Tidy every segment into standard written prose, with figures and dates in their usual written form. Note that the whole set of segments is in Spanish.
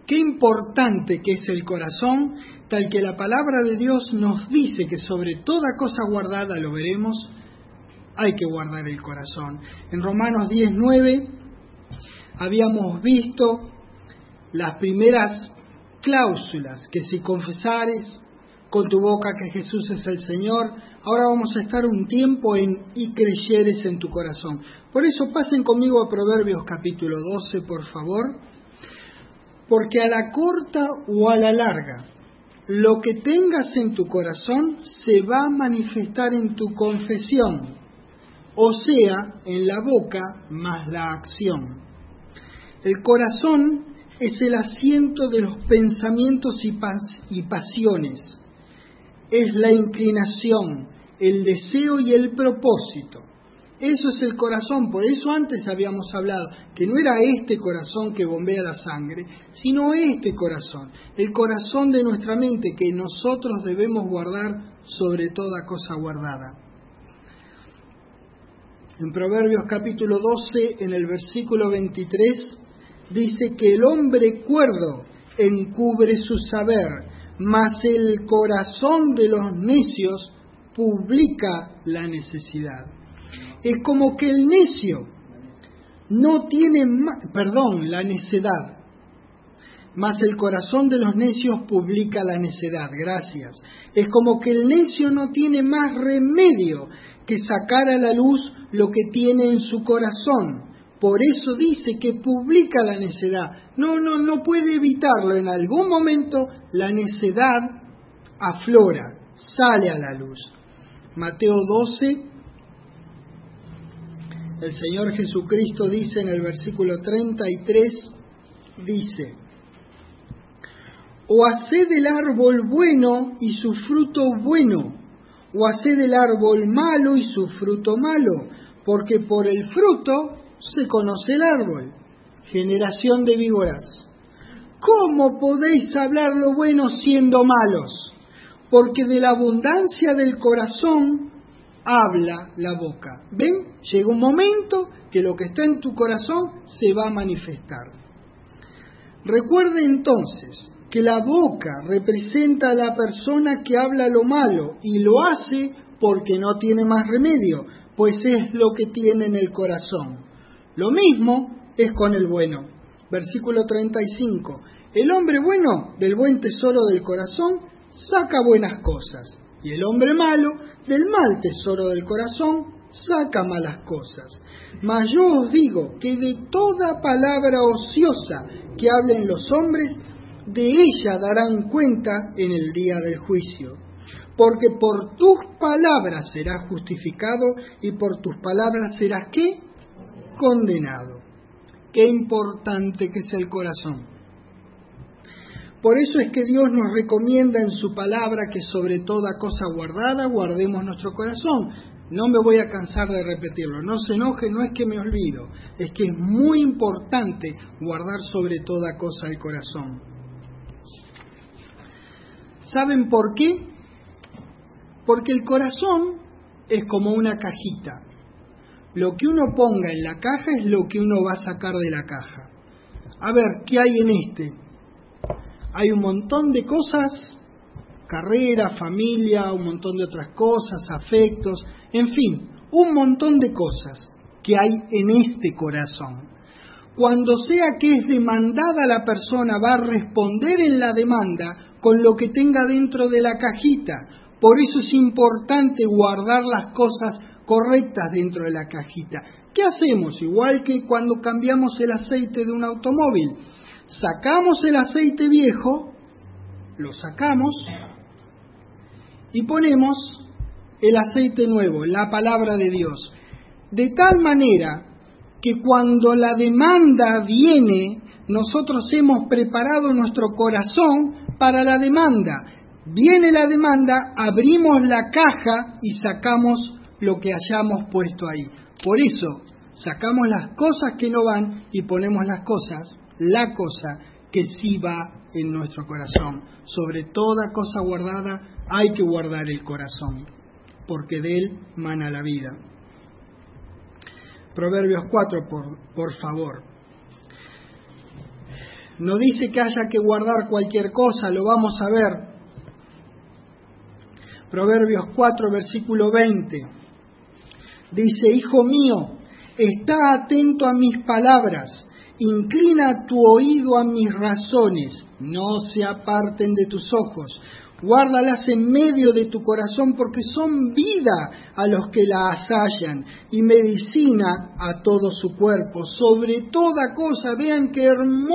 Qué importante que es el corazón, tal que la palabra de Dios nos dice que sobre toda cosa guardada, lo veremos, hay que guardar el corazón. En Romanos 10:9 habíamos visto las primeras cláusulas, que si confesares con tu boca que Jesús es el Señor, ahora vamos a estar un tiempo en y creyeres en tu corazón. Por eso pasen conmigo a Proverbios capítulo 12, por favor, porque a la corta o a la larga, lo que tengas en tu corazón se va a manifestar en tu confesión, o sea, en la boca más la acción. El corazón es el asiento de los pensamientos y pasiones. Es la inclinación, el deseo y el propósito. Eso es el corazón. Por eso antes habíamos hablado que no era este corazón que bombea la sangre, sino este corazón, el corazón de nuestra mente que nosotros debemos guardar sobre toda cosa guardada. En Proverbios capítulo 12, en el versículo 23, dice que el hombre cuerdo encubre su saber, mas el corazón de los necios publica la necesidad. Es como que el necio no tiene la necedad, mas el corazón de los necios publica la necedad. Gracias. Es como que el necio no tiene más remedio que sacar a la luz lo que tiene en su corazón. Por eso dice que publica la necedad. No puede evitarlo. En algún momento la necedad aflora, sale a la luz. Mateo 12, el Señor Jesucristo dice en el versículo 33, dice: o haced del árbol bueno y su fruto bueno, o haced del árbol malo y su fruto malo, porque por el fruto se conoce el árbol. Generación de víboras, ¿cómo podéis hablar lo bueno siendo malos? Porque de la abundancia del corazón habla la boca. ¿Ven? Llega un momento que lo que está en tu corazón se va a manifestar. Recuerde entonces que la boca representa a la persona que habla lo malo y lo hace porque no tiene más remedio, pues es lo que tiene en el corazón. Lo mismo es con el bueno. Versículo 35. El hombre bueno del buen tesoro del corazón saca buenas cosas, y el hombre malo del mal tesoro del corazón saca malas cosas. Mas yo os digo que de toda palabra ociosa que hablen los hombres, de ella darán cuenta en el día del juicio. Porque por tus palabras serás justificado y por tus palabras serás, ¿qué? Condenado. Qué importante que es el corazón. Por eso es que Dios nos recomienda en su palabra que sobre toda cosa guardada guardemos nuestro corazón. No me voy a cansar de repetirlo, no se enoje, no es que me olvido, es que es muy importante guardar sobre toda cosa el corazón. ¿Saben por qué? Porque el corazón es como una cajita. Lo que uno ponga en la caja es lo que uno va a sacar de la caja. A ver, ¿qué hay en este? Hay un montón de cosas, carrera, familia, un montón de otras cosas, afectos, en fin, un montón de cosas que hay en este corazón. Cuando sea que es demandada, la persona va a responder en la demanda con lo que tenga dentro de la cajita. Por eso es importante guardar las cosas correctas dentro de la cajita. ¿Qué hacemos? Igual que cuando cambiamos el aceite de un automóvil. Sacamos el aceite viejo, lo sacamos y ponemos el aceite nuevo, la palabra de Dios. De tal manera que cuando la demanda viene, nosotros hemos preparado nuestro corazón para la demanda. Viene la demanda, abrimos la caja y sacamos lo que hayamos puesto ahí. Por eso, sacamos las cosas que no van y ponemos las cosas, la cosa que sí va en nuestro corazón. Sobre toda cosa guardada hay que guardar el corazón, porque de él mana la vida. Proverbios 4, por favor. No dice que haya que guardar cualquier cosa, lo vamos a ver. Proverbios 4, versículo 20. Dice: Hijo mío, está atento a mis palabras, inclina tu oído a mis razones, no se aparten de tus ojos. Guárdalas en medio de tu corazón, porque son vida a los que la hallan y medicina a todo su cuerpo. Sobre toda cosa, vean qué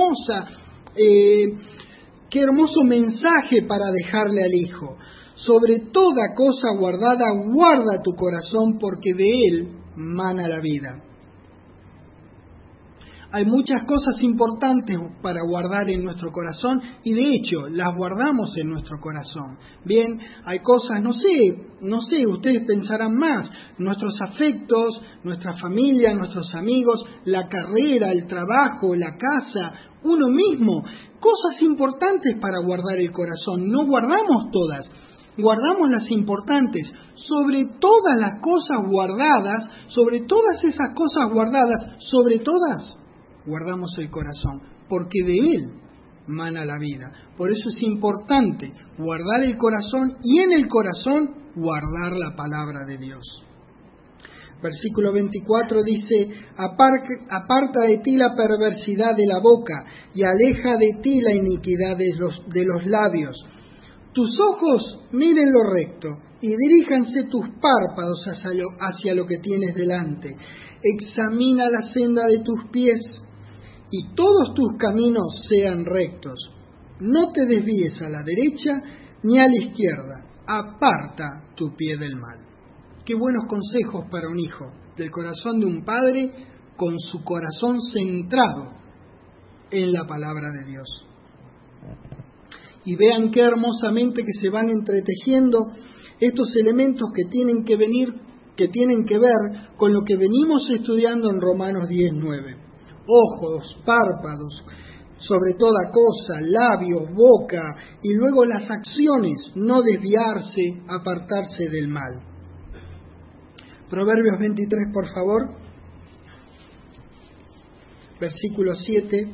hermoso mensaje para dejarle al hijo. Sobre toda cosa guardada, guarda tu corazón, porque de él mana la vida. Hay muchas cosas importantes para guardar en nuestro corazón y de hecho las guardamos en nuestro corazón. Bien, hay cosas, no sé, ustedes pensarán más, nuestros afectos, nuestra familia, nuestros amigos, la carrera, el trabajo, la casa, uno mismo, cosas importantes para guardar el corazón. No guardamos todas, guardamos las importantes. Sobre todas las cosas guardadas, sobre todas esas cosas guardadas, sobre todas guardamos el corazón, porque de él mana la vida. Por eso es importante guardar el corazón y en el corazón guardar la palabra de Dios. Versículo 24 dice: aparta de ti la perversidad de la boca y aleja de ti la iniquidad de los labios. Tus ojos miren lo recto y diríjanse tus párpados hacia lo que tienes delante. Examina la senda de tus pies y todos tus caminos sean rectos. No te desvíes a la derecha ni a la izquierda. Aparta tu pie del mal. Qué buenos consejos para un hijo, del corazón de un padre con su corazón centrado en la palabra de Dios. Y vean qué hermosamente que se van entretejiendo estos elementos que tienen que ver con lo que venimos estudiando en Romanos 10:9. Ojos, párpados, sobre toda cosa, labios, boca, y luego las acciones, no desviarse, apartarse del mal. Proverbios 23, por favor. Versículo 7.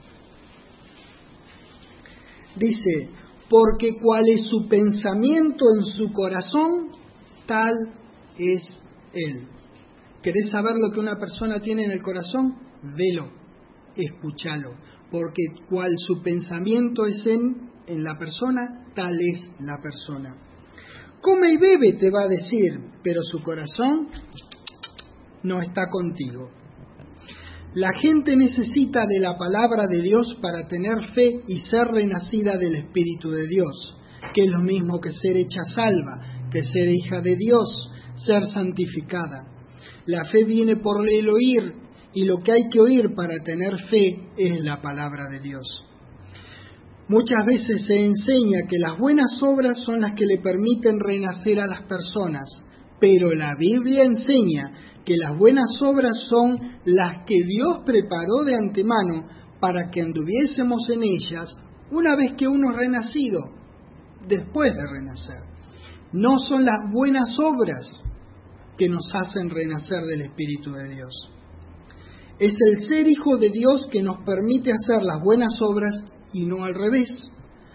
Dice: porque cuál es su pensamiento en su corazón, tal es él. ¿Querés saber lo que una persona tiene en el corazón? Velo, escúchalo, porque cuál su pensamiento es en la persona, tal es la persona. Come y bebe, te va a decir, pero su corazón no está contigo. La gente necesita de la palabra de Dios para tener fe y ser renacida del Espíritu de Dios, que es lo mismo que ser hecha salva, que ser hija de Dios, ser santificada. La fe viene por el oír, y lo que hay que oír para tener fe es la palabra de Dios. Muchas veces se enseña que las buenas obras son las que le permiten renacer a las personas, pero la Biblia enseña que las buenas obras son las que Dios preparó de antemano para que anduviésemos en ellas una vez que uno es renacido, después de renacer. No son las buenas obras que nos hacen renacer del Espíritu de Dios. Es el ser hijo de Dios que nos permite hacer las buenas obras y no al revés.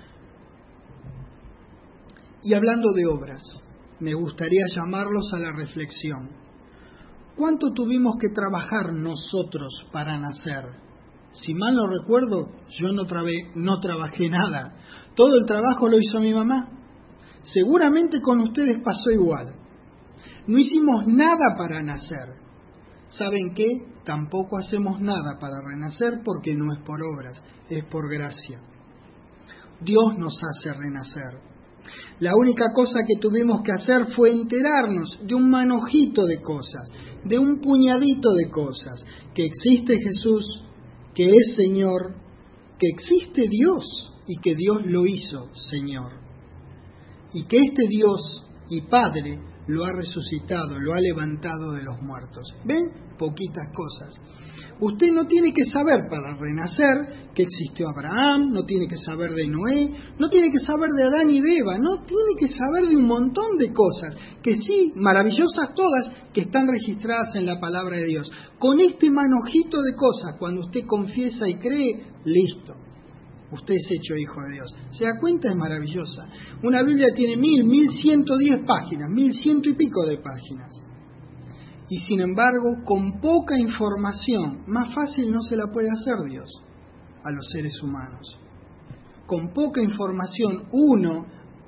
Y hablando de obras, me gustaría llamarlos a la reflexión. ¿Cuánto tuvimos que trabajar nosotros para nacer? Si mal no recuerdo, yo no trabajé nada. Todo el trabajo lo hizo mi mamá. Seguramente con ustedes pasó igual. No hicimos nada para nacer. ¿Saben qué? Tampoco hacemos nada para renacer porque no es por obras, es por gracia. Dios nos hace renacer. La única cosa que tuvimos que hacer fue enterarnos de un manojito de cosas, de un puñadito de cosas, que existe Jesús, que es Señor, que existe Dios y que Dios lo hizo Señor. Y que este Dios y Padre lo ha resucitado, lo ha levantado de los muertos. ¿Ven? Poquitas cosas. Usted no tiene que saber para renacer que existió Abraham, no tiene que saber de Noé, no tiene que saber de Adán y de Eva, no tiene que saber de un montón de cosas, que sí, maravillosas todas, que están registradas en la palabra de Dios. Con este manojito de cosas, cuando usted confiesa y cree, listo, usted es hecho hijo de Dios. ¿Se da cuenta? Es maravillosa. Una Biblia tiene 1110 páginas, 1100 y pico de páginas. Y sin embargo, con poca información, más fácil no se la puede hacer Dios a los seres humanos. Con poca información, uno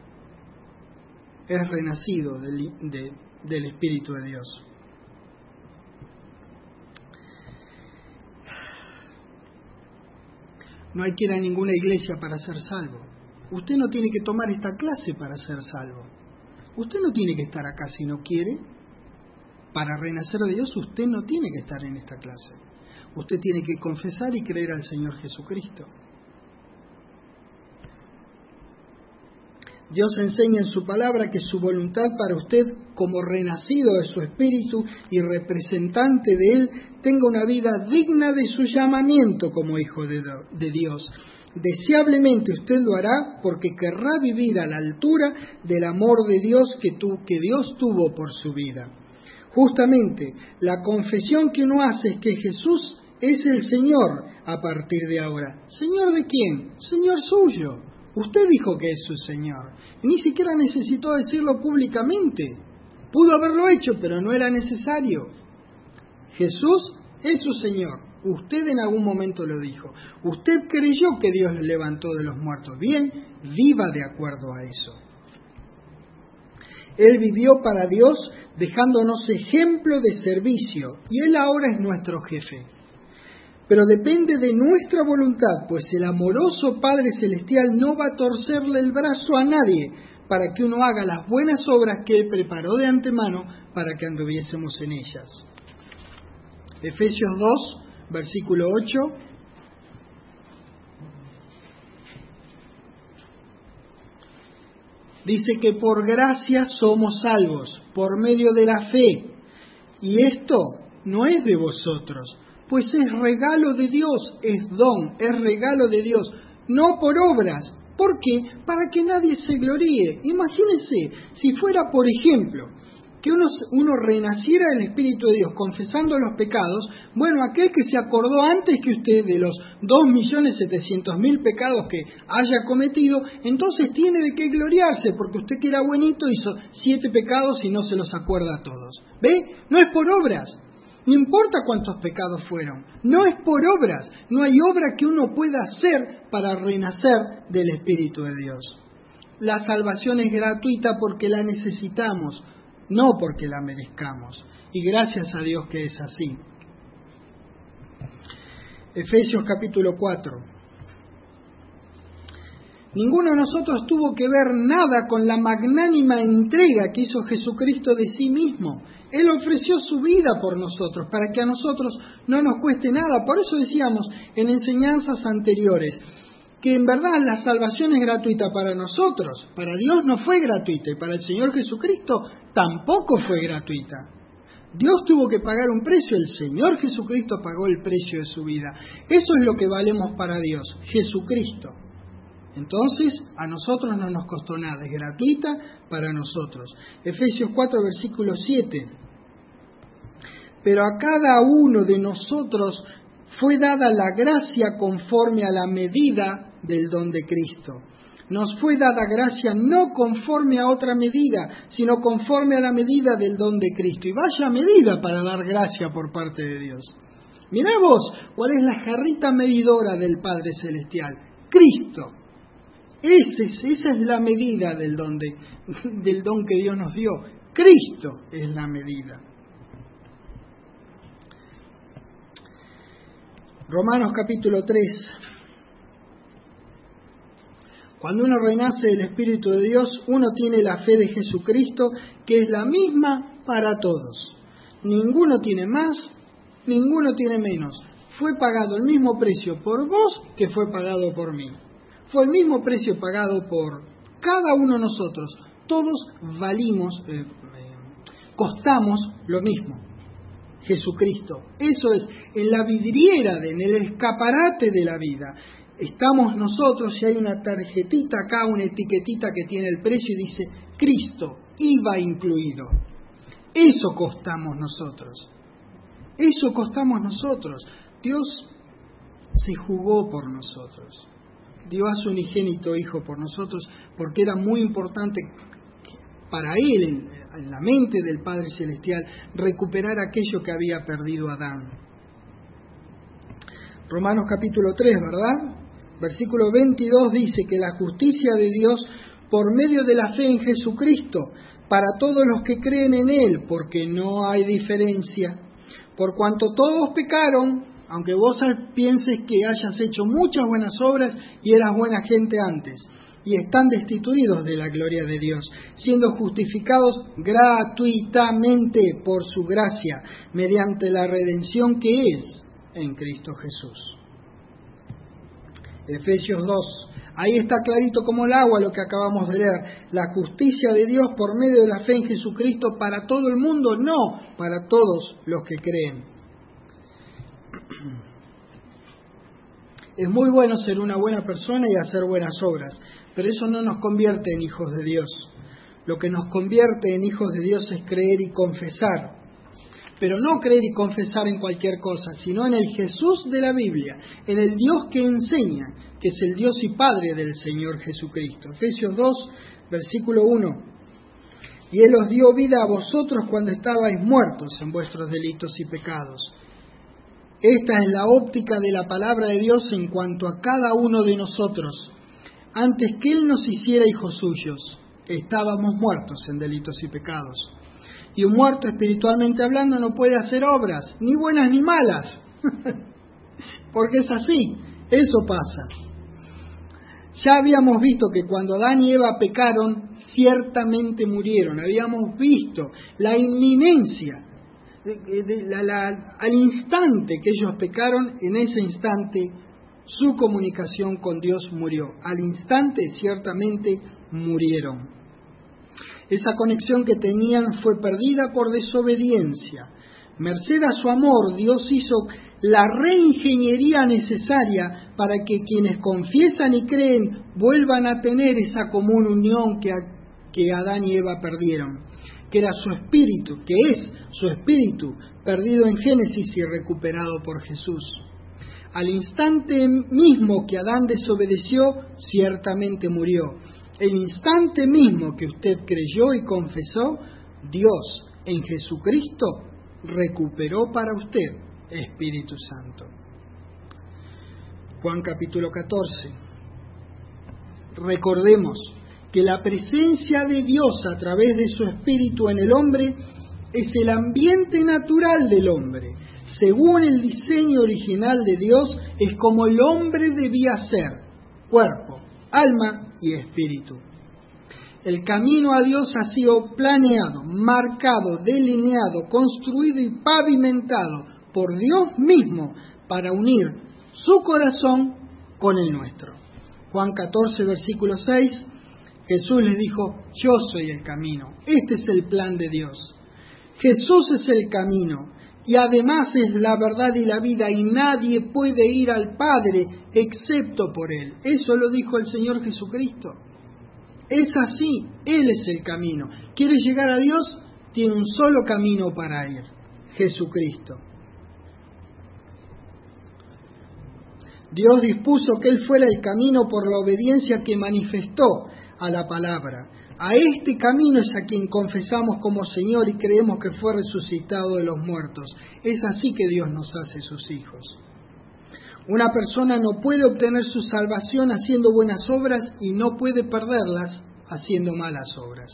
es renacido del Espíritu de Dios. No hay que ir a ninguna iglesia para ser salvo. Usted no tiene que tomar esta clase para ser salvo. Usted no tiene que estar acá si no quiere. Para renacer de Dios, usted no tiene que estar en esta clase. Usted tiene que confesar y creer al Señor Jesucristo. Dios enseña en su palabra que su voluntad para usted, como renacido de su espíritu y representante de Él, tenga una vida digna de su llamamiento como hijo de Dios. Deseablemente usted lo hará porque querrá vivir a la altura del amor de Dios que Dios tuvo por su vida. Justamente, la confesión que uno hace es que Jesús es el Señor a partir de ahora. ¿Señor de quién? Señor suyo. Usted dijo que es su Señor. Y ni siquiera necesitó decirlo públicamente. Pudo haberlo hecho, pero no era necesario. Jesús es su Señor. Usted en algún momento lo dijo. Usted creyó que Dios lo levantó de los muertos. Bien, viva de acuerdo a eso. Él vivió para Dios dejándonos ejemplo de servicio, y Él ahora es nuestro jefe. Pero depende de nuestra voluntad, pues el amoroso Padre Celestial no va a torcerle el brazo a nadie para que uno haga las buenas obras que Él preparó de antemano para que anduviésemos en ellas. Efesios 2, versículo 8. Dice que por gracia somos salvos, por medio de la fe. Y esto no es de vosotros, pues es regalo de Dios, es don, es regalo de Dios, no por obras. ¿Por qué? Para que nadie se gloríe. Imagínense, si fuera, por ejemplo, que uno renaciera del Espíritu de Dios confesando los pecados, bueno, aquel que se acordó antes que usted de los 2.700.000 pecados que haya cometido, entonces tiene de qué gloriarse, porque usted que era buenito hizo 7 pecados y no se los acuerda a todos. ¿Ve? No es por obras. No importa cuántos pecados fueron, no es por obras, no hay obra que uno pueda hacer para renacer del Espíritu de Dios. La salvación es gratuita porque la necesitamos, no porque la merezcamos, y gracias a Dios que es así. Efesios capítulo 4. Ninguno de nosotros tuvo que ver nada con la magnánima entrega que hizo Jesucristo de sí mismo. Él ofreció su vida por nosotros, para que a nosotros no nos cueste nada. Por eso decíamos en enseñanzas anteriores que en verdad la salvación es gratuita para nosotros. Para Dios no fue gratuita y para el Señor Jesucristo tampoco fue gratuita. Dios tuvo que pagar un precio, el Señor Jesucristo pagó el precio de su vida. Eso es lo que valemos para Dios, Jesucristo. Entonces, a nosotros no nos costó nada, es gratuita para nosotros. Efesios 4, versículo 7. Pero a cada uno de nosotros fue dada la gracia conforme a la medida del don de Cristo. Nos fue dada gracia no conforme a otra medida, sino conforme a la medida del don de Cristo. Y vaya medida para dar gracia por parte de Dios. Mirá vos cuál es la jarrita medidora del Padre Celestial. Cristo. Esa es la medida del don que Dios nos dio. Cristo es la medida. Romanos capítulo 3. Cuando uno renace del Espíritu de Dios, uno tiene la fe de Jesucristo, que es la misma para todos. Ninguno tiene más, ninguno tiene menos. Fue pagado el mismo precio por vos que fue pagado por mí. Fue el mismo precio pagado por cada uno de nosotros. Todos costamos lo mismo. Jesucristo. Eso es, en la vidriera, en el escaparate de la vida. Estamos nosotros y hay una tarjetita acá, una etiquetita que tiene el precio y dice Cristo, IVA incluido. Eso costamos nosotros. Eso costamos nosotros. Dios se jugó por nosotros. dio a su unigénito Hijo por nosotros, porque era muy importante para Él, en la mente del Padre Celestial, recuperar aquello que había perdido Adán. Romanos capítulo 3, ¿verdad? Versículo 22 dice que la justicia de Dios por medio de la fe en Jesucristo, para todos los que creen en Él, porque no hay diferencia. Por cuanto todos pecaron, aunque vos pienses que hayas hecho muchas buenas obras y eras buena gente antes, y están destituidos de la gloria de Dios, siendo justificados gratuitamente por su gracia, mediante la redención que es en Cristo Jesús. Efesios 2. Ahí está clarito como el agua lo que acabamos de leer. La justicia de Dios por medio de la fe en Jesucristo para todo el mundo, no para todos los que creen. Es muy bueno ser una buena persona y hacer buenas obras, pero eso no nos convierte en hijos de Dios. Lo que nos convierte en hijos de Dios es creer y confesar. Pero no creer y confesar en cualquier cosa, sino en el Jesús de la Biblia, en el Dios que enseña, que es el Dios y Padre del Señor Jesucristo. Efesios 2, versículo 1. Y Él os dio vida a vosotros cuando estabais muertos en vuestros delitos y pecados. Esta es la óptica de la palabra de Dios en cuanto a cada uno de nosotros. Antes que Él nos hiciera hijos suyos, estábamos muertos en delitos y pecados. Y un muerto espiritualmente hablando no puede hacer obras, ni buenas ni malas. Porque es así, eso pasa. Ya habíamos visto que cuando Adán y Eva pecaron, ciertamente murieron. Habíamos visto la inminencia, al instante que ellos pecaron, en ese instante su comunicación con Dios murió. Al instante ciertamente murieron. Esa conexión que tenían fue perdida por desobediencia. Merced a su amor, Dios hizo la reingeniería necesaria para que quienes confiesan y creen vuelvan a tener esa común unión que Adán y Eva perdieron, que era su espíritu, que es su espíritu, perdido en Génesis y recuperado por Jesús. Al instante mismo que Adán desobedeció, ciertamente murió. El instante mismo que usted creyó y confesó, Dios en Jesucristo recuperó para usted Espíritu Santo. Juan capítulo 14. Recordemos que la presencia de Dios a través de su Espíritu en el hombre es el ambiente natural del hombre. Según el diseño original de Dios, es como el hombre debía ser: cuerpo, alma y espíritu. El camino a Dios ha sido planeado, marcado, delineado, construido y pavimentado por Dios mismo para unir su corazón con el nuestro. Juan 14, versículo 6, Jesús les dijo: yo soy el camino. Este es el plan de Dios. Jesús es el camino y además es la verdad y la vida, y nadie puede ir al Padre excepto por Él. Eso lo dijo el Señor Jesucristo. Es así, Él es el camino. ¿Quieres llegar a Dios? Tiene un solo camino para ir: Jesucristo. Dios dispuso que Él fuera el camino por la obediencia que manifestó a la palabra. A este camino es a quien confesamos como Señor y creemos que fue resucitado de los muertos. Es así que Dios nos hace sus hijos. Una persona no puede obtener su salvación haciendo buenas obras y no puede perderlas haciendo malas obras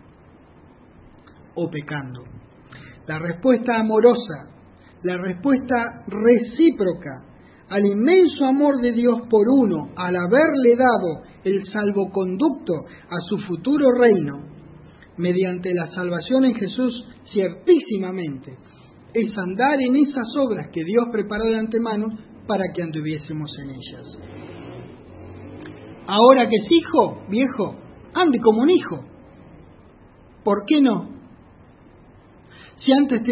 o pecando. La respuesta amorosa, la respuesta recíproca al inmenso amor de Dios por uno, al haberle dado el salvoconducto a su futuro reino, mediante la salvación en Jesús, ciertísimamente, es andar en esas obras que Dios preparó de antemano para que anduviésemos en ellas. Ahora que es hijo, viejo, ande como un hijo. ¿Por qué no? Si antes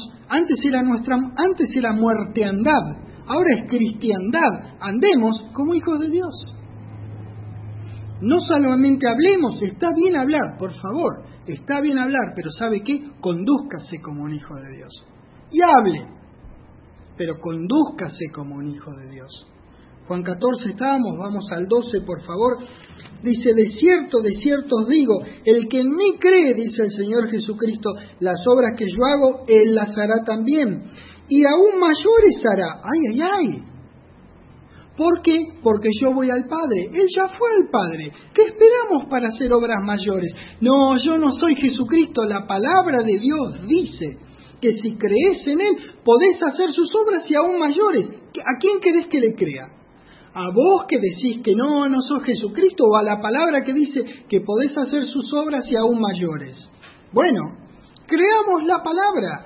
era muerteandad, ahora es cristiandad. Andemos como hijos de Dios. No solamente hablemos, está bien hablar, por favor, está bien hablar, pero ¿sabe qué? Condúzcase como un hijo de Dios. Y hable, pero condúzcase como un hijo de Dios. Juan 14 estábamos, vamos al 12 por favor. Dice, de cierto os digo, el que en mí cree, dice el Señor Jesucristo, las obras que yo hago, Él las hará también. Y aún mayores hará. ¡Ay! ¿Por qué? Porque yo voy al Padre. Él ya fue al Padre. ¿Qué esperamos para hacer obras mayores? No, yo no soy Jesucristo. La palabra de Dios dice que si crees en Él, podés hacer sus obras y aún mayores. ¿A quién querés que le crea? ¿A vos que decís que no sos Jesucristo? ¿O a la palabra que dice que podés hacer sus obras y aún mayores? Bueno, creamos la palabra.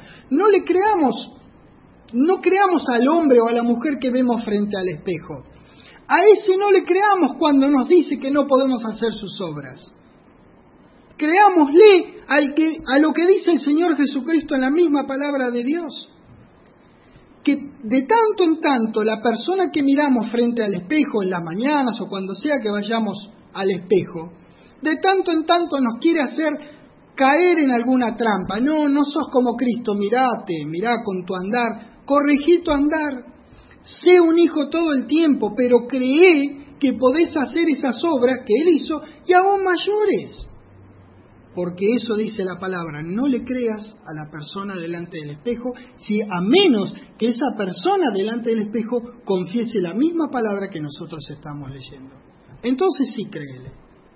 No creamos al hombre o a la mujer que vemos frente al espejo. A ese no le creamos cuando nos dice que no podemos hacer sus obras. Creámosle a lo que dice el Señor Jesucristo en la misma palabra de Dios. Que de tanto en tanto la persona que miramos frente al espejo en las mañanas o cuando sea que vayamos al espejo, de tanto en tanto nos quiere hacer caer en alguna trampa. No sos como Cristo, mirá con tu andar, corregí tu andar, sé un hijo todo el tiempo, pero cree que podés hacer esas obras que Él hizo y aún mayores. Porque eso dice la palabra, no le creas a la persona delante del espejo, a menos que esa persona delante del espejo confiese la misma palabra que nosotros estamos leyendo. Entonces sí, créele.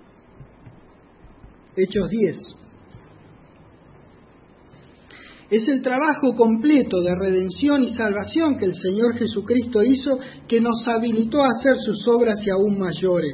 Hechos 10. Es el trabajo completo de redención y salvación que el Señor Jesucristo hizo que nos habilitó a hacer sus obras y aún mayores.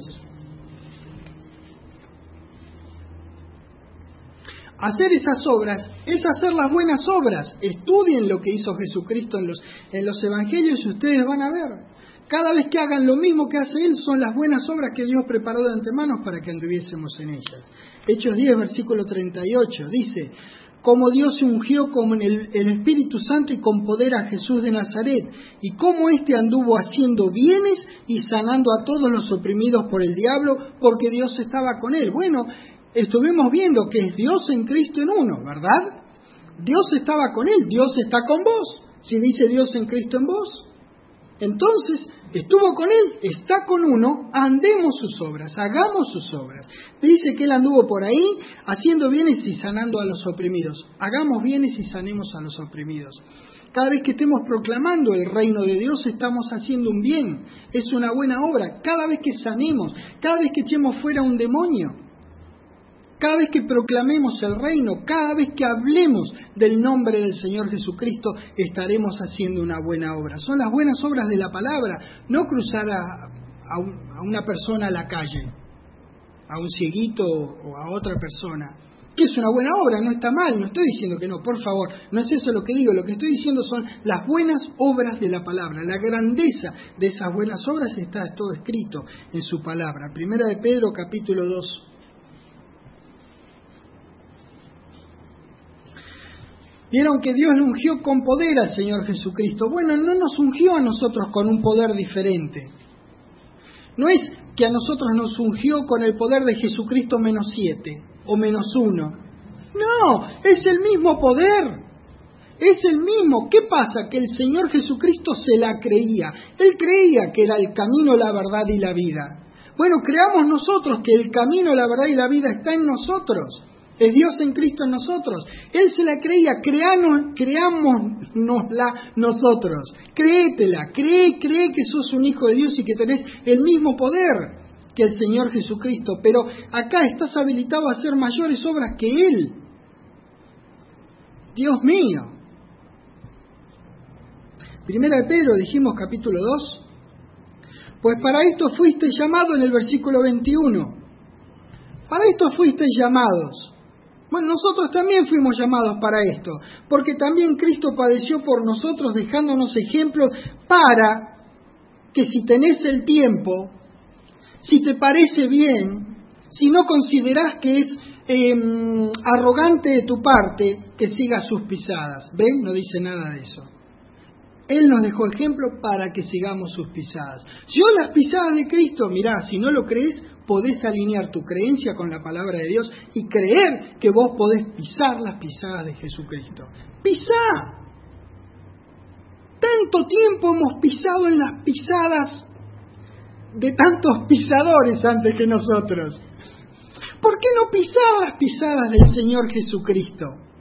Hacer esas obras es hacer las buenas obras. Estudien lo que hizo Jesucristo en los evangelios y ustedes van a ver. Cada vez que hagan lo mismo que hace Él, son las buenas obras que Dios preparó de antemano para que anduviésemos en ellas. Hechos 10, versículo 38, dice, como Dios ungió con el Espíritu Santo y con poder a Jesús de Nazaret, y cómo éste anduvo haciendo bienes y sanando a todos los oprimidos por el diablo, porque Dios estaba con él. Bueno, estuvimos viendo que es Dios en Cristo en uno, ¿verdad? Dios estaba con él, Dios está con vos. Si dice Dios en Cristo en vos, entonces estuvo con él, está con uno, andemos sus obras, hagamos sus obras. Dice que él anduvo por ahí haciendo bienes y sanando a los oprimidos. Hagamos bienes y sanemos a los oprimidos. Cada vez que estemos proclamando el reino de Dios, estamos haciendo un bien, es una buena obra. Cada vez que sanemos, cada vez que echemos fuera un demonio, cada vez que proclamemos el reino, cada vez que hablemos del nombre del Señor Jesucristo, estaremos haciendo una buena obra. Son las buenas obras de la palabra, no cruzar a una persona a la calle, a un cieguito o a otra persona. Que es una buena obra, no está mal, no estoy diciendo que no, por favor, no es eso lo que digo, lo que estoy diciendo son las buenas obras de la palabra. La grandeza de esas buenas obras está todo escrito en su palabra. Primera de Pedro, capítulo 2. Vieron que Dios le ungió con poder al Señor Jesucristo. Bueno, no nos ungió a nosotros con un poder diferente. No es que a nosotros nos ungió con el poder de Jesucristo menos 7 o menos 1. No, es el mismo poder. Es el mismo. ¿Qué pasa? Que el Señor Jesucristo se la creía. Él creía que era el camino, la verdad y la vida. Bueno, creamos nosotros que el camino, la verdad y la vida está en nosotros. Es Dios en Cristo en nosotros. Él se la creía, creámonosla nosotros. Créetela, cree que sos un hijo de Dios y que tenés el mismo poder que el Señor Jesucristo. Pero acá estás habilitado a hacer mayores obras que Él. Dios mío. Primera de Pedro, dijimos capítulo 2. Pues para esto fuiste llamado en el versículo 21. Para esto fuisteis llamados. Bueno, nosotros también fuimos llamados para esto, porque también Cristo padeció por nosotros dejándonos ejemplos para que si tenés el tiempo, si te parece bien, si no considerás que es arrogante de tu parte, que sigas sus pisadas. ¿Ven? No dice nada de eso. Él nos dejó ejemplo para que sigamos sus pisadas. Yo las pisadas de Cristo, mirá, si no lo crees, podés alinear tu creencia con la palabra de Dios y creer que vos podés pisar las pisadas de Jesucristo. ¡Pisá! Tanto tiempo hemos pisado en las pisadas de tantos pisadores antes que nosotros? ¿Por qué no pisar las pisadas del Señor Jesucristo?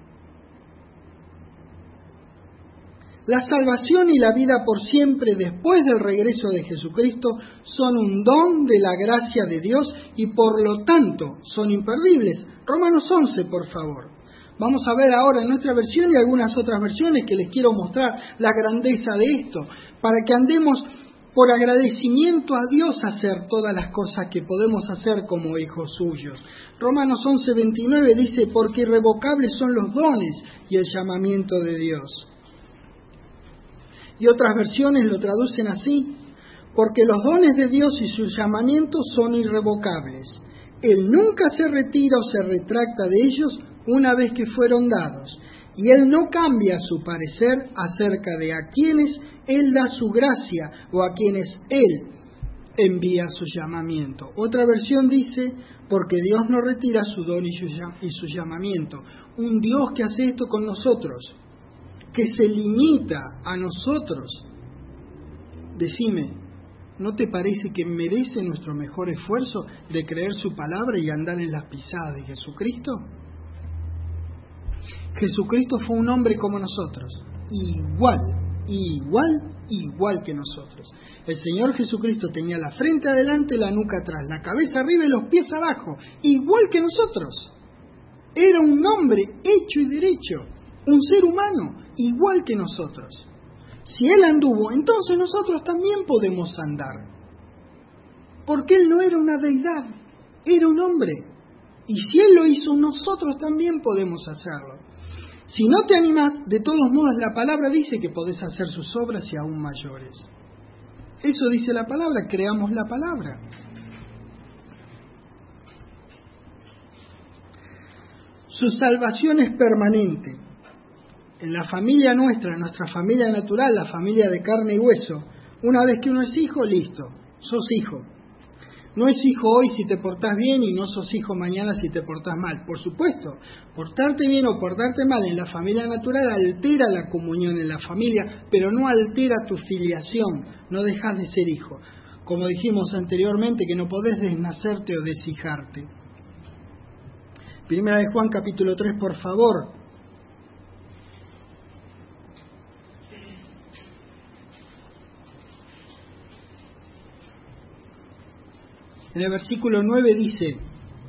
La salvación y la vida por siempre después del regreso de Jesucristo son un don de la gracia de Dios y por lo tanto son imperdibles. Romanos 11, por favor. Vamos a ver ahora en nuestra versión y algunas otras versiones que les quiero mostrar la grandeza de esto, para que andemos por agradecimiento a Dios a hacer todas las cosas que podemos hacer como hijos suyos. Romanos 11:29 dice, porque irrevocables son los dones y el llamamiento de Dios. Y otras versiones lo traducen así, porque los dones de Dios y sus llamamientos son irrevocables. Él nunca se retira o se retracta de ellos una vez que fueron dados, y Él no cambia su parecer acerca de a quienes Él da su gracia o a quienes Él envía su llamamiento. Otra versión dice, porque Dios no retira su don y su llamamiento. Un Dios que hace esto con nosotros, que se limita a nosotros. Decime, ¿no te parece que merece nuestro mejor esfuerzo de creer su palabra y andar en las pisadas de Jesucristo? Jesucristo fue un hombre como nosotros, igual que nosotros. El Señor Jesucristo tenía la frente adelante, la nuca atrás, la cabeza arriba y los pies abajo, igual que nosotros. Era un hombre hecho y derecho, un ser humano, igual que nosotros. Si Él anduvo, entonces nosotros también podemos andar. Porque Él no era una deidad, era un hombre. Y si Él lo hizo, nosotros también podemos hacerlo. Si no te animás, de todos modos la palabra dice que podés hacer sus obras y aún mayores. Eso dice la palabra, creamos la palabra. Su salvación es permanente. En la familia nuestra familia natural, la familia de carne y hueso, una vez que uno es hijo, listo, sos hijo. No es hijo hoy si te portás bien y no sos hijo mañana si te portás mal. Por supuesto, portarte bien o portarte mal en la familia natural altera la comunión en la familia, pero no altera tu filiación, no dejas de ser hijo. Como dijimos anteriormente, que no podés desnacerte o deshijarte. Primera de Juan capítulo 3, por favor. En el versículo 9 dice,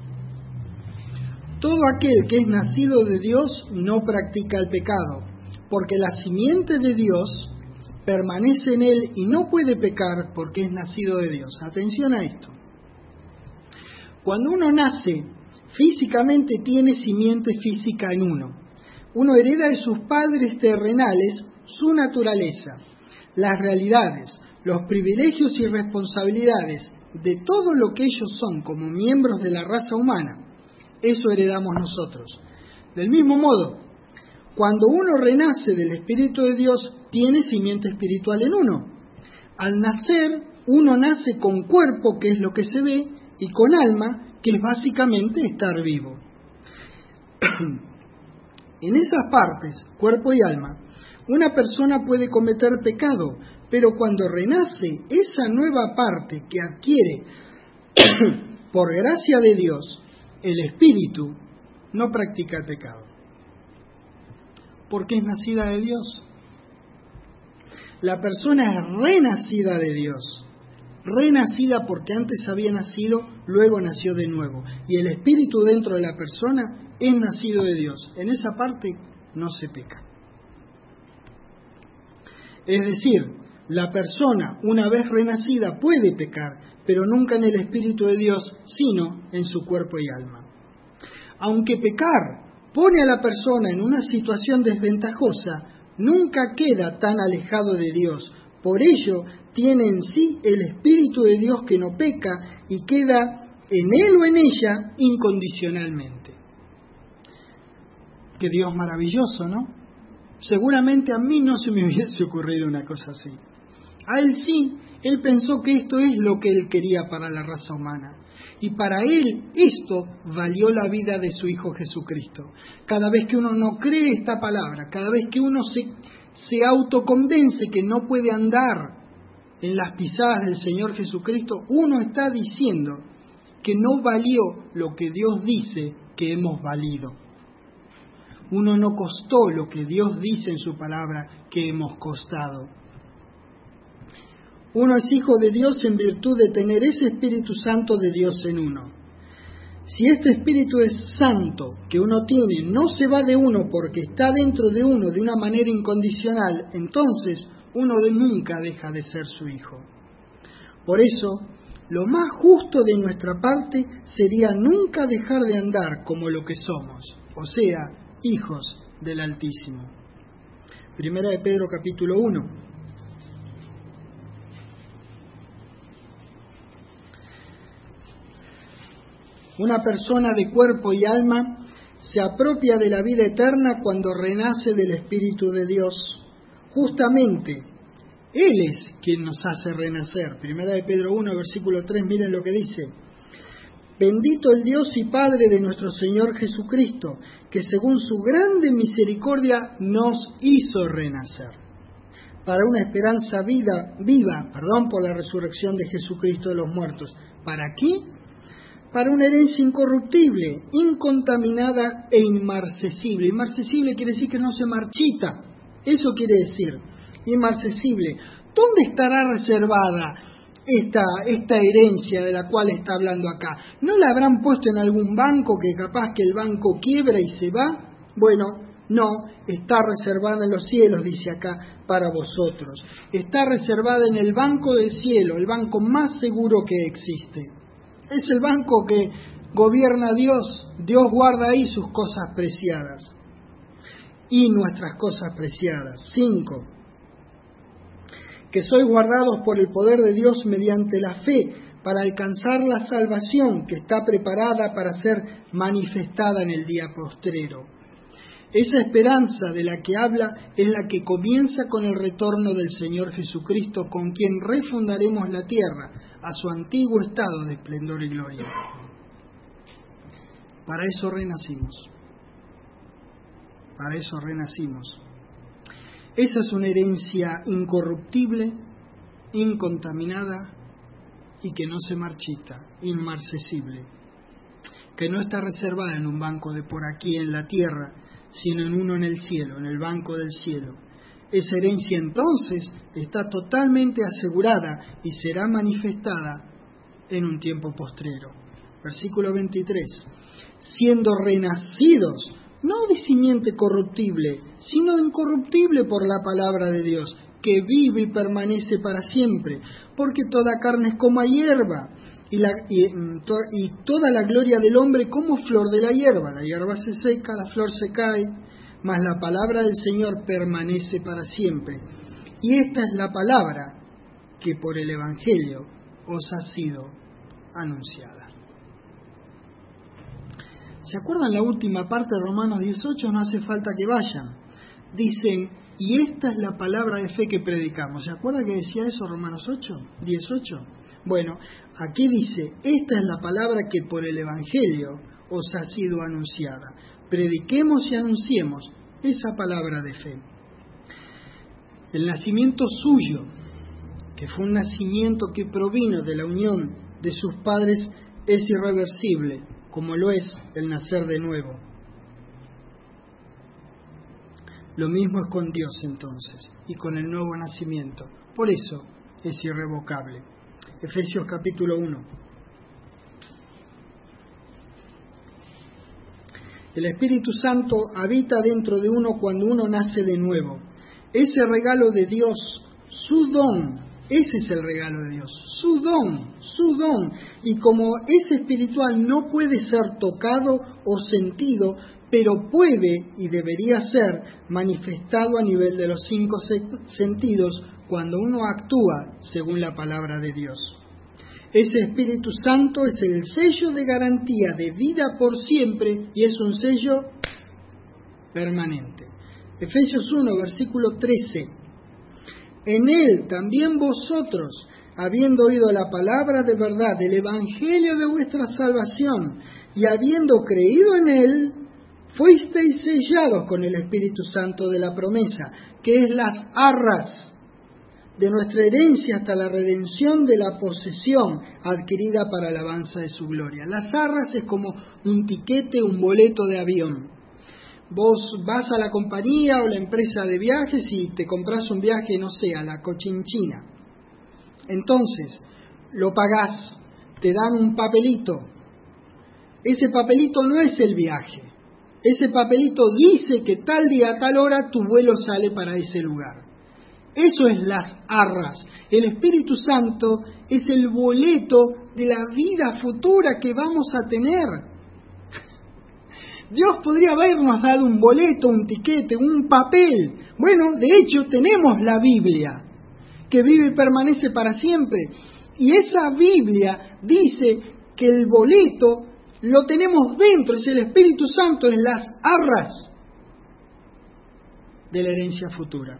todo aquel que es nacido de Dios no practica el pecado, porque la simiente de Dios permanece en él y no puede pecar porque es nacido de Dios. Atención a esto. Cuando uno nace, físicamente tiene simiente física en uno. Uno hereda de sus padres terrenales su naturaleza, las realidades, los privilegios y responsabilidades de todo lo que ellos son como miembros de la raza humana. Eso heredamos nosotros. Del mismo modo, cuando uno renace del Espíritu de Dios, tiene simiente espiritual en uno. Al nacer, uno nace con cuerpo, que es lo que se ve, y con alma, que es básicamente estar vivo. En esas partes, cuerpo y alma, una persona puede cometer pecado, pero cuando renace, esa nueva parte que adquiere por gracia de Dios, el Espíritu, no practica el pecado. Porque es nacida de Dios. La persona es renacida de Dios. Renacida porque antes había nacido, luego nació de nuevo. Y el Espíritu dentro de la persona es nacido de Dios. En esa parte no se peca. Es decir, la persona, una vez renacida, puede pecar, pero nunca en el Espíritu de Dios, sino en su cuerpo y alma. Aunque pecar pone a la persona en una situación desventajosa, nunca queda tan alejado de Dios. Por ello, tiene en sí el Espíritu de Dios que no peca y queda en él o en ella incondicionalmente. Qué Dios maravilloso, ¿no? Seguramente a mí no se me hubiese ocurrido una cosa así. A él sí, él pensó que esto es lo que él quería para la raza humana. Y para él esto valió la vida de su Hijo Jesucristo. Cada vez que uno no cree esta palabra, cada vez que uno se autoconvence que no puede andar en las pisadas del Señor Jesucristo, uno está diciendo que no valió lo que Dios dice que hemos valido. Uno no costó lo que Dios dice en su palabra que hemos costado. Uno es hijo de Dios en virtud de tener ese Espíritu Santo de Dios en uno. Si este Espíritu es santo que uno tiene no se va de uno porque está dentro de uno de una manera incondicional, entonces uno nunca deja de ser su hijo. Por eso, lo más justo de nuestra parte sería nunca dejar de andar como lo que somos, o sea, hijos del Altísimo. Primera de Pedro capítulo 1. Una persona de cuerpo y alma se apropia de la vida eterna cuando renace del Espíritu de Dios. Justamente, Él es quien nos hace renacer. Primera de Pedro 1, versículo 3, miren lo que dice. Bendito el Dios y Padre de nuestro Señor Jesucristo, que según su grande misericordia nos hizo renacer, para una esperanza viva por la resurrección de Jesucristo de los muertos. ¿Para qué? Para una herencia incorruptible, incontaminada e inmarcesible. Inmarcesible quiere decir que no se marchita. Eso quiere decir, inmarcesible. ¿Dónde estará reservada esta herencia de la cual está hablando acá? ¿No la habrán puesto en algún banco que capaz que el banco quiebra y se va? Bueno, no, está reservada en los cielos, dice acá, para vosotros. Está reservada en el banco del cielo, el banco más seguro que existe. Es el banco que gobierna Dios. Dios guarda ahí sus cosas preciadas y nuestras cosas preciadas. 5. Que sois guardados por el poder de Dios mediante la fe para alcanzar la salvación que está preparada para ser manifestada en el día postrero. Esa esperanza de la que habla es la que comienza con el retorno del Señor Jesucristo, con quien refundaremos la tierra a su antiguo estado de esplendor y gloria. Para eso renacimos. Para eso renacimos. Esa es una herencia incorruptible, incontaminada y que no se marchita, inmarcesible, que no está reservada en un banco de por aquí en la tierra, sino en uno en el cielo, en el banco del cielo. Esa herencia entonces está totalmente asegurada y será manifestada en un tiempo postrero. Versículo 23. Siendo renacidos, no de simiente corruptible, sino incorruptible por la palabra de Dios, que vive y permanece para siempre, porque toda carne es como a hierba, y toda la gloria del hombre como flor de la hierba se seca, la flor se cae, mas la palabra del Señor permanece para siempre. Y esta es la palabra que por el Evangelio os ha sido anunciada. ¿Se acuerdan la última parte de Romanos 18? No hace falta que vayan. Dicen, y esta es la palabra de fe que predicamos. ¿Se acuerdan que decía eso Romanos 18? Bueno, aquí dice, esta es la palabra que por el Evangelio os ha sido anunciada. Prediquemos y anunciemos esa palabra de fe. El nacimiento suyo, que fue un nacimiento que provino de la unión de sus padres, es irreversible, como lo es el nacer de nuevo. Lo mismo es con Dios entonces, y con el nuevo nacimiento. Por eso es irrevocable. Efesios capítulo 1. El Espíritu Santo habita dentro de uno cuando uno nace de nuevo. Ese regalo de Dios, su don, ese es el regalo de Dios, su don. Y como es espiritual, no puede ser tocado o sentido, pero puede y debería ser manifestado a nivel de los 5 sentidos cuando uno actúa según la palabra de Dios. Ese Espíritu Santo es el sello de garantía de vida por siempre y es un sello permanente. Efesios 1, versículo 13. En Él también vosotros, habiendo oído la palabra de verdad, el Evangelio de vuestra salvación, y habiendo creído en Él, fuisteis sellados con el Espíritu Santo de la promesa, que es las arras de nuestra herencia hasta la redención de la posesión adquirida para alabanza de su gloria. Las arras es como un tiquete, un boleto de avión. Vos vas a la compañía o la empresa de viajes y te compras un viaje, no sé, a la Cochinchina. Entonces, lo pagás, te dan un papelito. Ese papelito no es el viaje. Ese papelito dice que tal día, a tal hora, tu vuelo sale para ese lugar. Eso es las arras. El Espíritu Santo es el boleto de la vida futura que vamos a tener. Dios podría habernos dado un boleto, un tiquete, un papel. Bueno, de hecho tenemos la Biblia, que vive y permanece para siempre. Y esa Biblia dice que el boleto lo tenemos dentro, es el Espíritu Santo, en las arras de la herencia futura,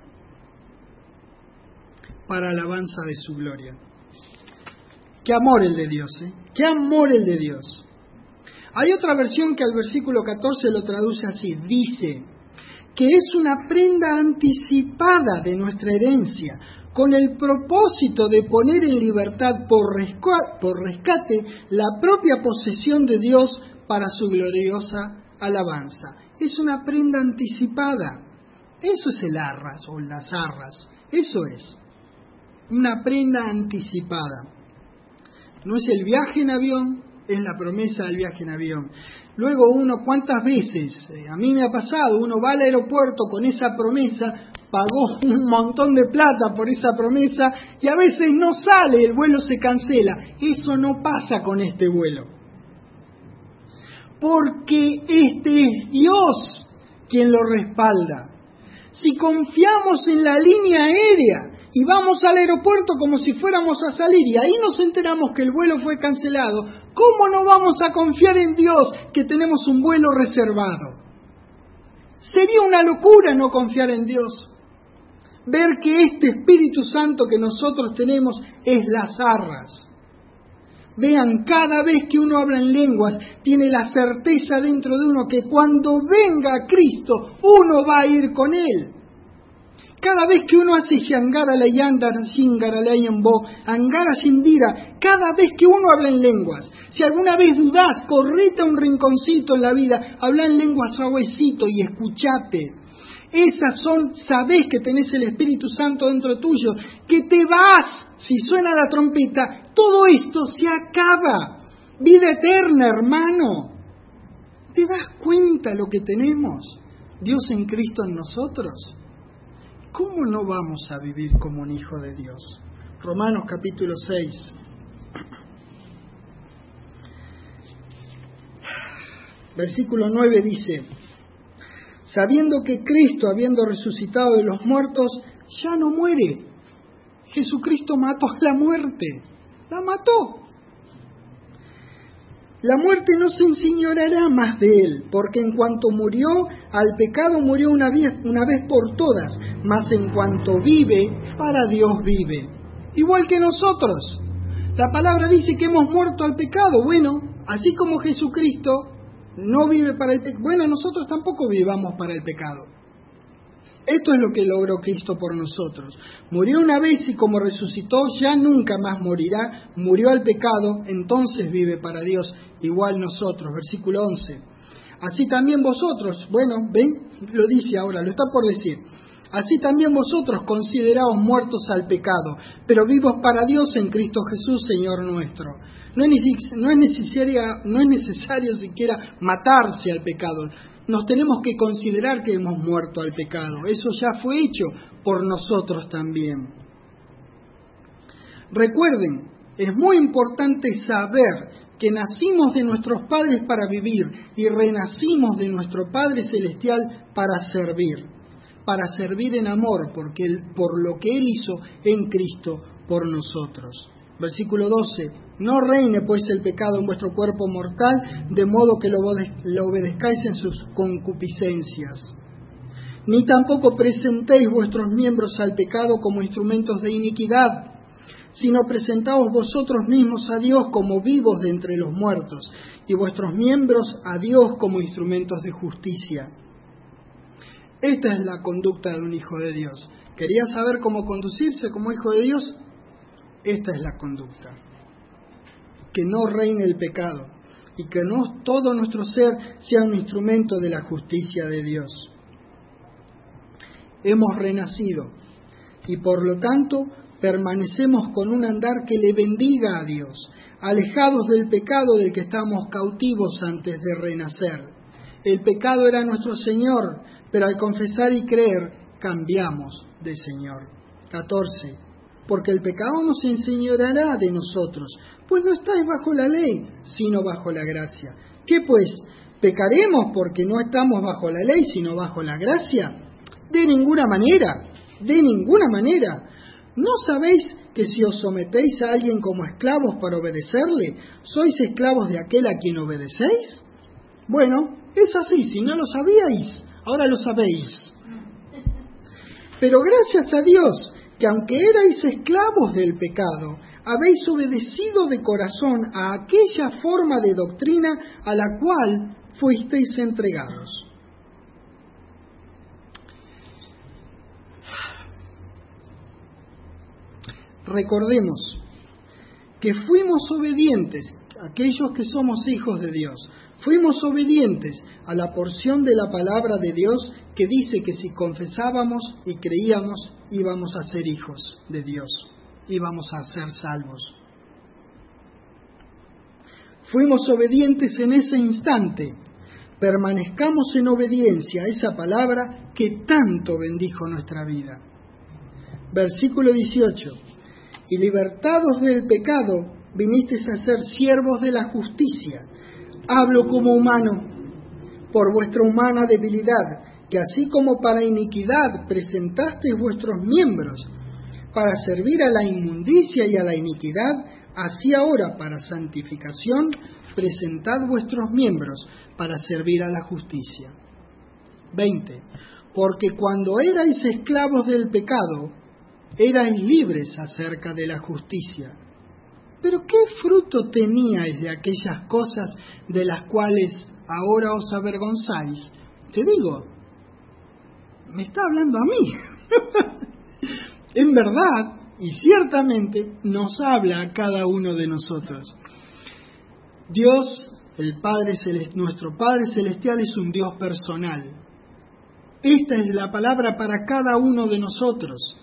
para alabanza de su gloria. Qué amor el de Dios, ¿eh? Qué amor el de Dios. Hay otra versión que al versículo 14 lo traduce así, dice que es una prenda anticipada de nuestra herencia, con el propósito de poner en libertad por rescate la propia posesión de Dios para su gloriosa alabanza. Es una prenda anticipada. Eso es el arras o las arras. Eso es una prenda anticipada. No es el viaje en avión, es la promesa del viaje en avión. Luego uno, ¿cuántas veces? A mí me ha pasado, uno va al aeropuerto con esa promesa, pagó un montón de plata por esa promesa y a veces no sale, el vuelo se cancela. Eso no pasa con este vuelo. Porque este es Dios quien lo respalda. Si confiamos en la línea aérea y vamos al aeropuerto como si fuéramos a salir y ahí nos enteramos que el vuelo fue cancelado, ¿cómo no vamos a confiar en Dios que tenemos un vuelo reservado? Sería una locura no confiar en Dios. Ver que este Espíritu Santo que nosotros tenemos es las arras. Vean, cada vez que uno habla en lenguas, tiene la certeza dentro de uno que cuando venga Cristo, uno va a ir con Él. Cada vez que uno hace Shangara Layandara Singara Layambo, Angara Sindira, cada vez que uno habla en lenguas, si alguna vez dudás, correte a un rinconcito en la vida, habla en lenguas suavecito y escuchate. Esas son, sabés que tenés el Espíritu Santo dentro tuyo, que te vas, si suena la trompeta, todo esto se acaba. Vida eterna, hermano. ¿Te das cuenta lo que tenemos? Dios en Cristo en nosotros. ¿Cómo no vamos a vivir como un hijo de Dios? Romanos capítulo 6. Versículo 9 dice: sabiendo que Cristo, habiendo resucitado de los muertos, ya no muere. Jesucristo mató a la muerte. La mató. La muerte no se enseñoreará más de él, porque en cuanto murió al pecado, murió una vez por todas, mas en cuanto vive, para Dios vive. Igual que nosotros. La palabra dice que hemos muerto al pecado. Bueno, así como Jesucristo no vive para el pecado, bueno, nosotros tampoco vivamos para el pecado. Esto es lo que logró Cristo por nosotros. Murió una vez y como resucitó ya nunca más morirá. Murió al pecado, entonces vive para Dios. Igual nosotros. Versículo 11. Así también vosotros, bueno, ven, lo dice ahora, lo está por decir. Así también vosotros consideraos muertos al pecado, pero vivos para Dios en Cristo Jesús, Señor nuestro. No es necesario siquiera matarse al pecado. Nos tenemos que considerar que hemos muerto al pecado. Eso ya fue hecho por nosotros también. Recuerden, es muy importante saber que nacimos de nuestros padres para vivir y renacimos de nuestro Padre Celestial para servir en amor, por lo que Él hizo en Cristo por nosotros. Versículo 12. No reine pues el pecado en vuestro cuerpo mortal, de modo que lo obedezcáis en sus concupiscencias. Ni tampoco presentéis vuestros miembros al pecado como instrumentos de iniquidad, sino presentaos vosotros mismos a Dios como vivos de entre los muertos, y vuestros miembros a Dios como instrumentos de justicia. Esta es la conducta de un hijo de Dios, ¿Quería saber cómo conducirse como hijo de Dios? Esta es la conducta. Que no reine el pecado y que no todo nuestro ser sea un instrumento de la justicia de Dios. Hemos renacido y por lo tanto permanecemos con un andar que le bendiga a Dios, alejados del pecado del que estábamos cautivos antes de renacer. El pecado era nuestro Señor, pero al confesar y creer cambiamos de Señor. 14. Porque el pecado no se enseñoreará de nosotros, pues no estáis bajo la ley, sino bajo la gracia. ¿Qué pues? ¿Pecaremos porque no estamos bajo la ley, sino bajo la gracia? De ninguna manera, de ninguna manera. ¿No sabéis que si os sometéis a alguien como esclavos para obedecerle, sois esclavos de aquel a quien obedecéis? Bueno, es así, si no lo sabíais, ahora lo sabéis. Pero gracias a Dios, que aunque erais esclavos del pecado, habéis obedecido de corazón a aquella forma de doctrina a la cual fuisteis entregados. Recordemos que fuimos obedientes, aquellos que somos hijos de Dios, fuimos obedientes a la porción de la palabra de Dios que dice que si confesábamos y creíamos íbamos a ser hijos de Dios, íbamos a ser salvos. Fuimos obedientes en ese instante, permanezcamos en obediencia a esa palabra que tanto bendijo nuestra vida. Versículo 18. Y libertados del pecado, vinisteis a ser siervos de la justicia. Hablo como humano, por vuestra humana debilidad, que así como para iniquidad presentasteis vuestros miembros para servir a la inmundicia y a la iniquidad, así ahora para santificación presentad vuestros miembros para servir a la justicia. 20. Porque cuando erais esclavos del pecado, erais libres acerca de la justicia. Pero ¿qué fruto teníais de aquellas cosas de las cuales ahora os avergonzáis? Te digo, me está hablando a mí. En verdad, y ciertamente, nos habla a cada uno de nosotros. Dios, el Padre nuestro Padre Celestial, es un Dios personal. Esta es la palabra para cada uno de nosotros.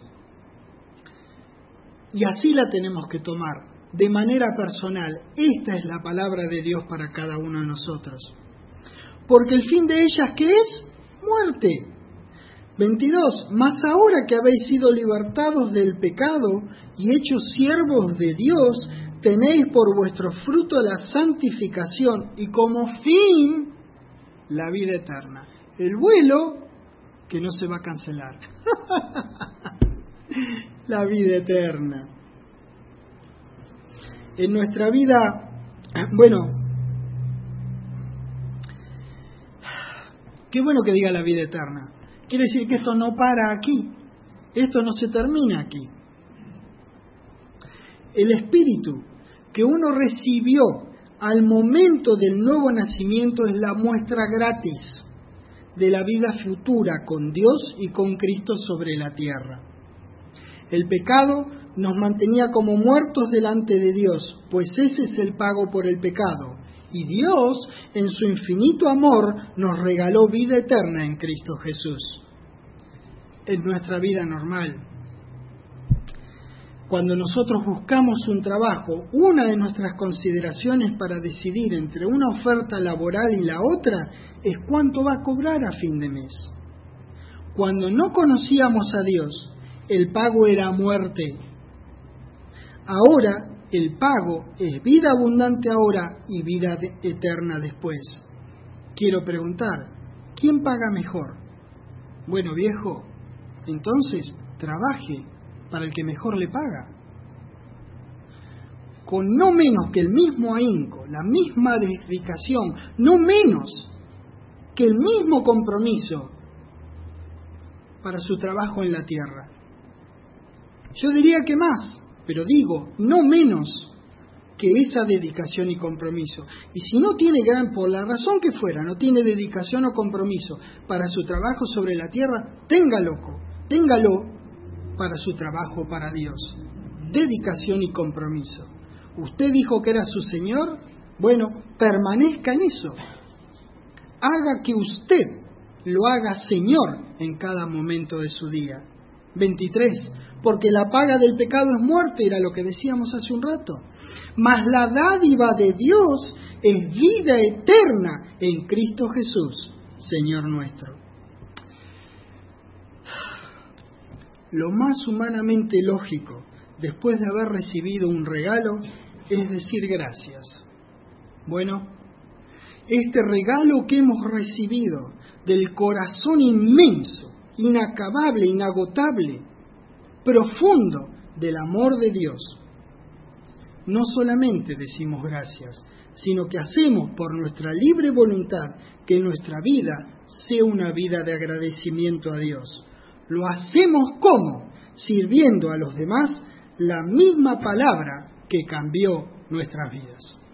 Y así la tenemos que tomar, de manera personal. Esta es la palabra de Dios para cada uno de nosotros. Porque el fin de ellas, ¿qué es? Muerte. 22. Mas ahora que habéis sido libertados del pecado y hechos siervos de Dios, tenéis por vuestro fruto la santificación y como fin la vida eterna. El vuelo que no se va a cancelar. La vida eterna. En nuestra vida, bueno, qué bueno que diga la vida eterna. Quiere decir que esto no para aquí, esto no se termina aquí. El Espíritu que uno recibió al momento del nuevo nacimiento es la muestra gratis de la vida futura con Dios y con Cristo sobre la tierra. El pecado nos mantenía como muertos delante de Dios, pues ese es el pago por el pecado. Y Dios, en su infinito amor, nos regaló vida eterna en Cristo Jesús. En nuestra vida normal, cuando nosotros buscamos un trabajo, una de nuestras consideraciones para decidir entre una oferta laboral y la otra es cuánto va a cobrar a fin de mes. Cuando no conocíamos a Dios, el pago era muerte. Ahora el pago es vida abundante ahora y vida eterna después. Quiero preguntar, ¿quién paga mejor? Bueno, viejo, entonces trabaje para el que mejor le paga. Con no menos que el mismo ahínco, la misma dedicación, no menos que el mismo compromiso para su trabajo en la tierra. Yo diría que más, pero digo, no menos que esa dedicación y compromiso. Y si no tiene por la razón que fuera, no tiene dedicación o compromiso para su trabajo sobre la tierra, téngalo, para su trabajo para Dios. Dedicación y compromiso. Usted dijo que era su Señor, bueno, permanezca en eso. Haga que usted lo haga Señor en cada momento de su día. 23. Porque la paga del pecado es muerte, era lo que decíamos hace un rato. Mas la dádiva de Dios es vida eterna en Cristo Jesús, Señor nuestro. Lo más humanamente lógico, después de haber recibido un regalo, es decir gracias. Bueno, este regalo que hemos recibido del corazón inmenso, inacabable, inagotable, profundo del amor de Dios, no solamente decimos gracias, sino que hacemos por nuestra libre voluntad que nuestra vida sea una vida de agradecimiento a Dios. Lo hacemos ¿cómo? Sirviendo a los demás la misma palabra que cambió nuestras vidas.